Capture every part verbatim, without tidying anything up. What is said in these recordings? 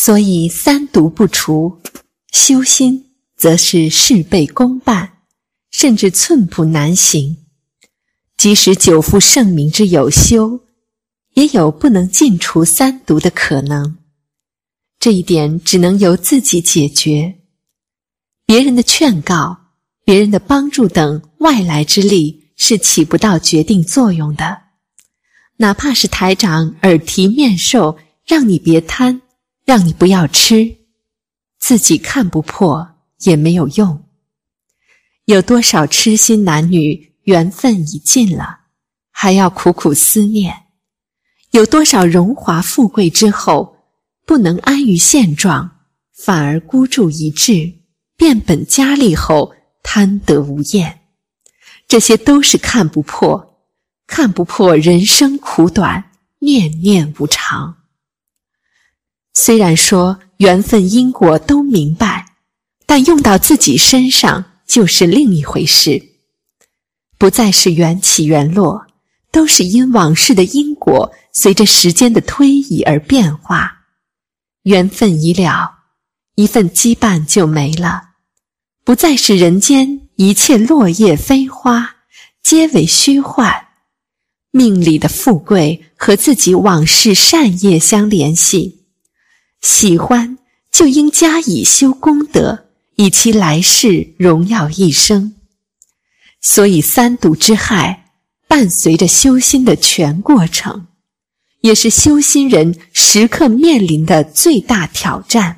所以三毒不除，修心则是事倍功半，甚至寸步难行。即使久负盛名之有修，也有不能尽除三毒的可能。这一点只能由自己解决。别人的劝告、别人的帮助等外来之力是起不到决定作用的。哪怕是台长耳提面授，让你别贪，让你不要吃，自己看不破也没有用。有多少痴心男女缘分已尽了，还要苦苦思念？有多少荣华富贵之后，不能安于现状，反而孤注一掷，变本加厉后贪得无厌？这些都是看不破，看不破人生苦短，念念无常。虽然说缘分因果都明白，但用到自己身上就是另一回事。不再是缘起缘落，都是因往事的因果随着时间的推移而变化。缘分已了，一份羁绊就没了，不再是人间一切落叶飞花，皆为虚幻。命里的富贵和自己往事善业相联系，喜欢就应加以修功德，以其来世荣耀一生。所以三毒之害伴随着修心的全过程，也是修心人时刻面临的最大挑战。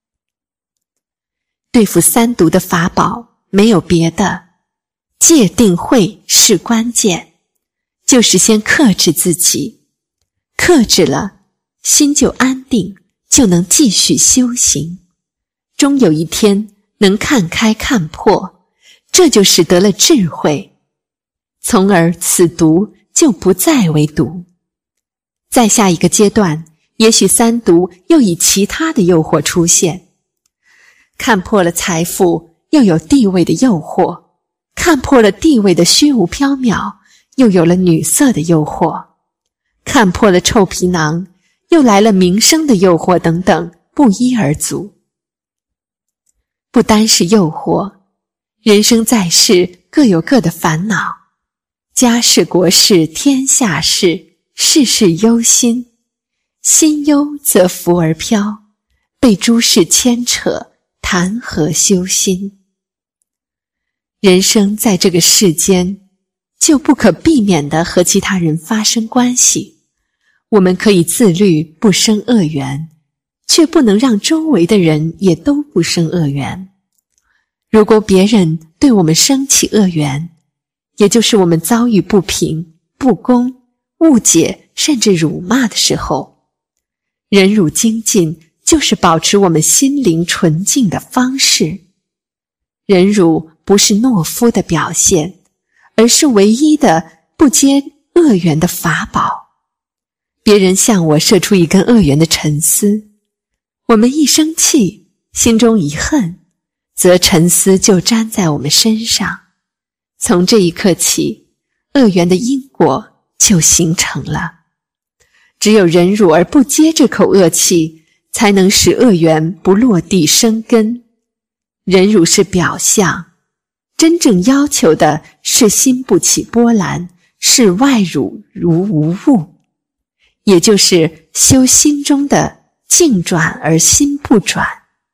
对付三毒的法宝没有别的，戒定慧是关键，就是先克制自己，克制了，心就安定，就能继续修行，终有一天能看开看破，这就使得了智慧，从而此毒就不再为毒。在下一个阶段，也许三毒又以其他的诱惑出现。看破了财富，又有地位的诱惑；看破了地位的虚无缥缈，又有了女色的诱惑；看破了臭皮囊，又来了名声的诱惑，等等，不一而足。不单是诱惑，人生在世各有各的烦恼，家事国事天下事，事事忧心，心忧则浮而飘，被诸事牵扯，谈何修心？人生在这个世间，就不可避免地和其他人发生关系。我们可以自律不生恶缘，却不能让周围的人也都不生恶缘。如果别人对我们生起恶缘，也就是我们遭遇不平、不公、误解甚至辱骂的时候，忍辱精进就是保持我们心灵纯净的方式。忍辱不是懦夫的表现，而是唯一的不接恶缘的法宝。别人向我射出一根恶缘的沉丝，我们一生气，心中一恨，则沉丝就粘在我们身上。从这一刻起，恶缘的因果就形成了。只有忍辱而不接这口恶气，才能使恶缘不落地生根。忍辱是表象，真正要求的是心不起波澜，视外辱如无物，也就是修心中的境转而心不转。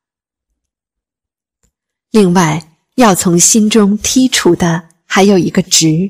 另外，要从心中剔除的还有一个执。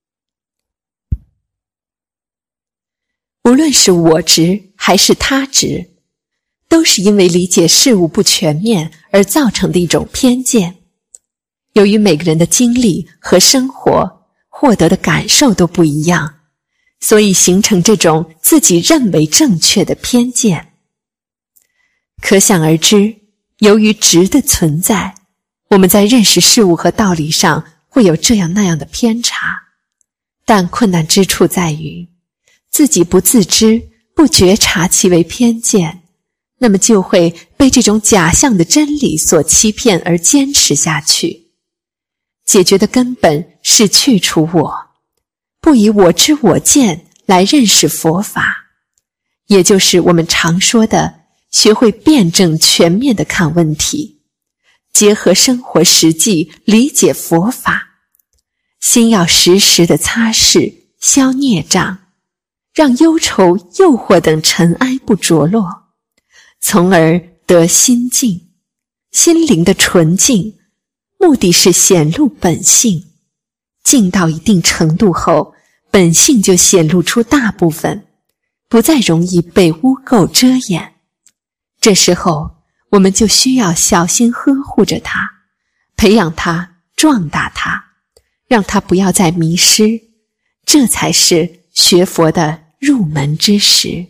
无论是我执还是他执，都是因为理解事物不全面而造成的一种偏见。由于每个人的经历和生活获得的感受都不一样，所以形成这种自己认为正确的偏见。可想而知，由于执的存在，我们在认识事物和道理上会有这样那样的偏差。但困难之处在于，自己不自知，不觉察其为偏见，那么就会被这种假象的真理所欺骗而坚持下去。解决的根本是去除我，不以我知我见来认识佛法，也就是我们常说的学会辩证全面地看问题，结合生活实际理解佛法，心要时时地擦拭消孽障，让忧愁诱惑等尘埃不着落，从而得心净。心灵的纯净目的是显露本性，净到一定程度后，本性就显露出大部分，不再容易被污垢遮掩。这时候我们就需要小心呵护着它，培养它，壮大它，让它不要再迷失，这才是学佛的入门之时。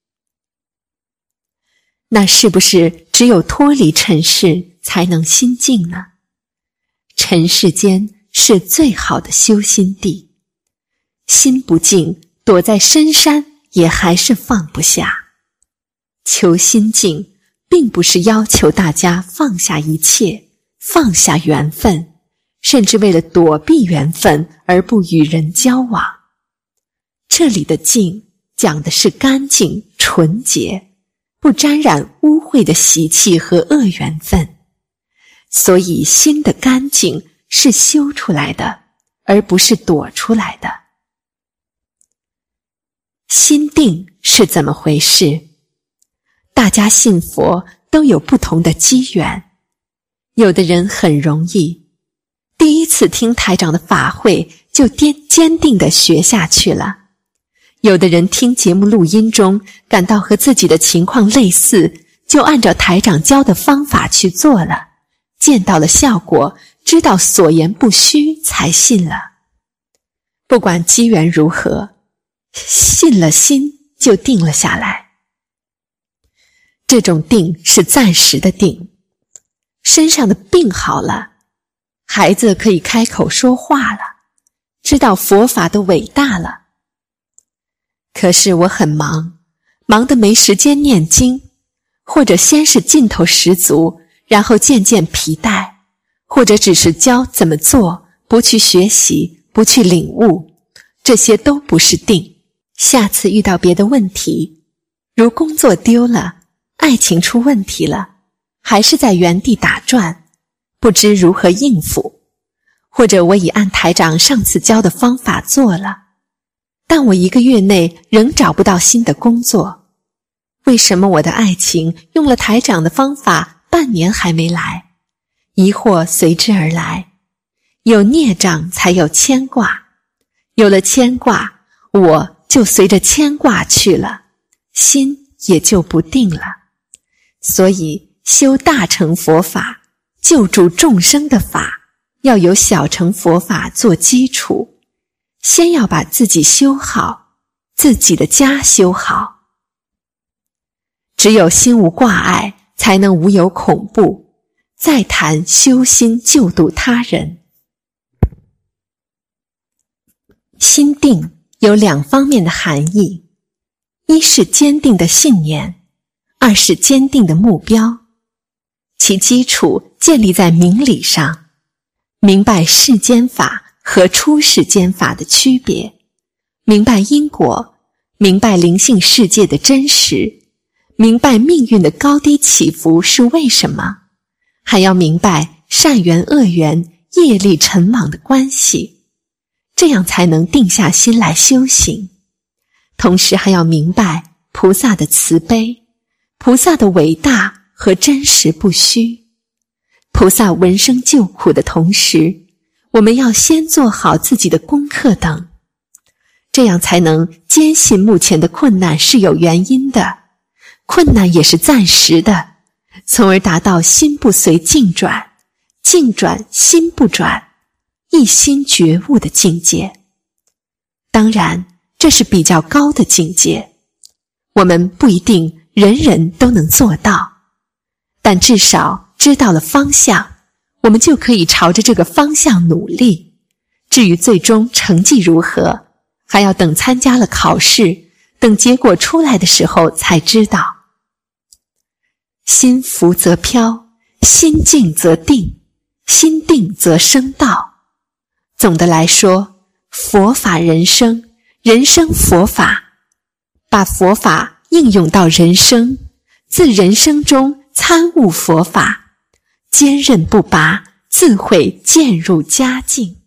那是不是只有脱离尘世才能心静呢？尘世间是最好的修心地，心不静，躲在深山也还是放不下。求心静并不是要求大家放下一切，放下缘分，甚至为了躲避缘分而不与人交往。这里的静讲的是干净纯洁，不沾染污秽的习气和恶缘分。所以心的干净是修出来的，而不是躲出来的。心定是怎么回事？大家信佛都有不同的机缘，有的人很容易，第一次听台长的法会就坚定地学下去了。有的人听节目录音中感到和自己的情况类似，就按照台长教的方法去做了，见到了效果，知道所言不虚，才信了。不管机缘如何，信了心就定了下来。这种定是暂时的定，身上的病好了，孩子可以开口说话了，知道佛法的伟大了。可是我很忙，忙得没时间念经，或者先是劲头十足，然后渐渐疲怠，或者只是教怎么做，不去学习，不去领悟，这些都不是定。下次遇到别的问题，如工作丢了，爱情出问题了，还是在原地打转，不知如何应付，或者我已按台长上次教的方法做了，但我一个月内仍找不到新的工作，为什么我的爱情用了台长的方法半年还没来？疑惑随之而来。有孽障才有牵挂，有了牵挂，我就随着牵挂去了，心也就不定了。所以修大乘佛法，救助众生的法，要有小乘佛法做基础，先要把自己修好，自己的家修好。只有心无挂碍，才能无有恐怖，再谈修心救度他人。心定有两方面的含义，一是坚定的信念，二是坚定的目标。其基础建立在明理上，明白世间法和出世间法的区别，明白因果，明白灵性世界的真实，明白命运的高低起伏是为什么，还要明白善缘恶缘业力尘网的关系，这样才能定下心来修行。同时还要明白菩萨的慈悲，菩萨的伟大和真实不虚。菩萨闻声救苦的同时，我们要先做好自己的功课等，这样才能坚信目前的困难是有原因的，困难也是暂时的，从而达到心不随境转，境转心不转，一心觉悟的境界。当然，这是比较高的境界，我们不一定人人都能做到，但至少知道了方向，我们就可以朝着这个方向努力。至于最终成绩如何，还要等参加了考试，等结果出来的时候才知道。心浮则飘，心静则定，心定则生道。总的来说，佛法人生，人生佛法，把佛法应用到人生， 自人生中参悟佛法，坚韧不拔，自会渐入佳境。